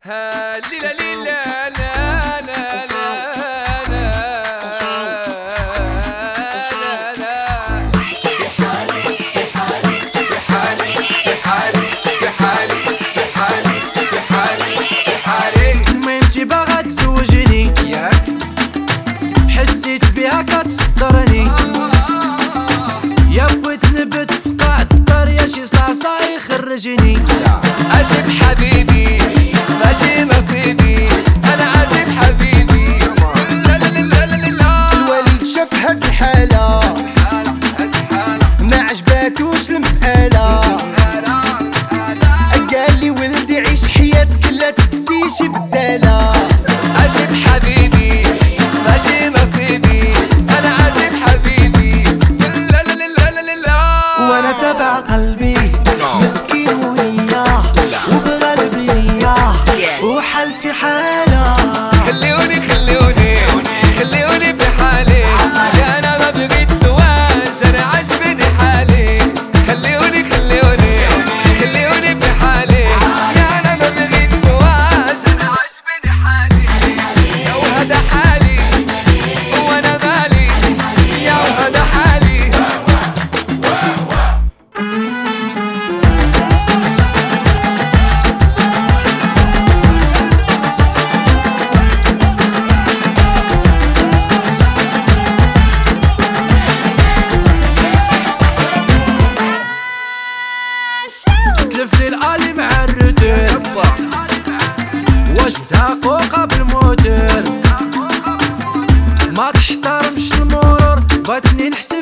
ها ليلا ليلا لا لا لا لا لا لا في حالي في حالي في حالي في حالي في حالي في حالي في حالي في حالي. ما انتي باغا تزوجني ياك حسيت بها كتصدرني، يا بغيت نبت في قاع الدار يا شي صاصا يخرجني. عازب حبيبي ماشي نصيبي، انا عازب حبيبي لا لا لا لا لا لا. الوالد شاف هاد الحالة ما عجباتوش المسألة، قالي ولدي عيش حياتك لا تديش بدالة. عازب حبيبي ماشي نصيبي، انا عازب حبيبي لا لا لا لا لا لا. وانا تبع قلبي مسكين وياه وبغلب لياه وحالتي حالة. خليوني خليوني خليوني بحالي، يا انا ما بغيت زواج انا عاجبني حالي. خليوني خليوني خليوني بحالي، يا انا ما بغيت زواج انا عاجبني حالي. يا وهذا حالي وانا مالي، يا وهذا حالي. تلفلي الالي مع الرتر واش بتحقق بالموتر، ما تحترمش المرور بغيتني نحس